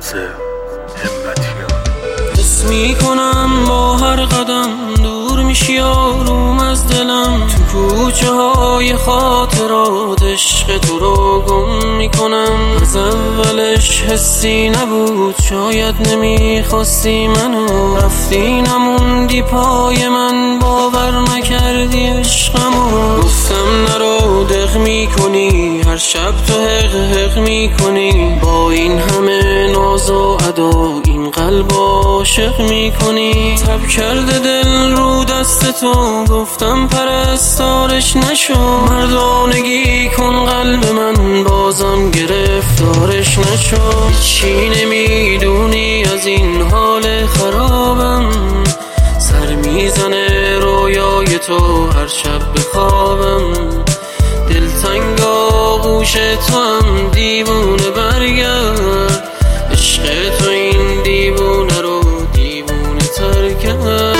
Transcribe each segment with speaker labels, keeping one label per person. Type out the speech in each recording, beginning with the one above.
Speaker 1: همتیان.
Speaker 2: حس میکنم با هر قدم دور میشی آروم از دلم، تو کوچه های خاطرات عشق تو رو گم میکنم. از اولش حسی نبود، شاید نمیخواستی منو، رفتی نموندی پای من، باور نکردی عشقمو. گفتم نرو دق میکنی، هر شب تو حق حق میکنی، با این همه ناز و ادا این قلب عاشق میکنی. تب کرده دل رو دست تو، گفتم پرستارش نشو، مردانگی کن قلب من، بازم گرفتارش نشو. چی نمیدونی از این حال خرابم، سر میزنه رویای تو هر شب بخوابم. دلتنگ آغوش تو هم دیوونه، برگرد عشق تو این دیوونه رو دیوونه تر کرد.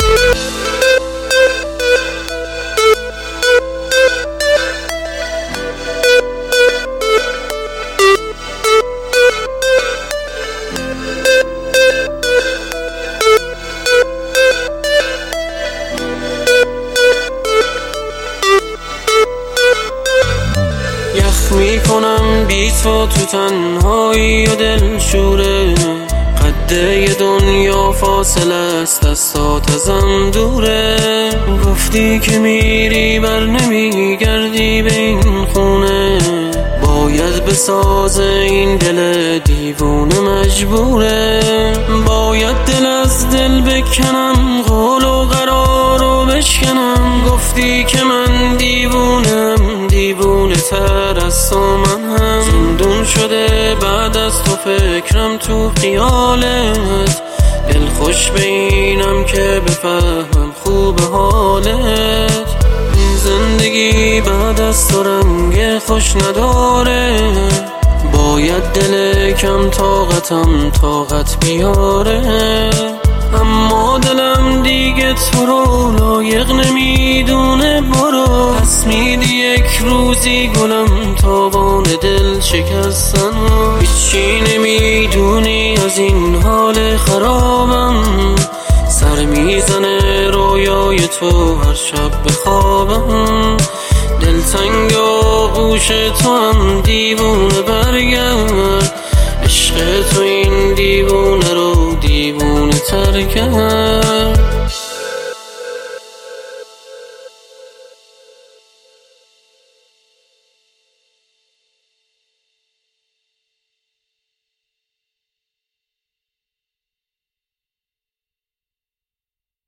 Speaker 2: یخ میکنم بی تو تنهایی و دل شوره، قده دنیا فاصله است، دستات ازم دوره. گفتی که میری بر نمیگردی به این خونه، باید بسازه این دل دیوونه مجبوره. باید دل از دل بکنم، قول و قرار رو بشکنم. گفتی که من دیوونم، دیوونه تر از تو من هم. زندون شده بعد از تو فکرم تو خیالت، دل خوش به اینم که بفهمم خوب حالت. زندگی بعد از تو رنگ خوش نداره، باید دل کم طاقتم طاقت بیاره. اما دلم دیگه تو رو لایق نمیدونه، برو پس میدی یک روزی گلم تاوان دل شکستن. هیچی نمیدونی از این حال خرابم، سر میزنه رویای تو هر شب بخوابم. دلتنگ آغوش تو هم دیوونه، برگرد عشق تو این دیوونه رو دیوونه تر کرد.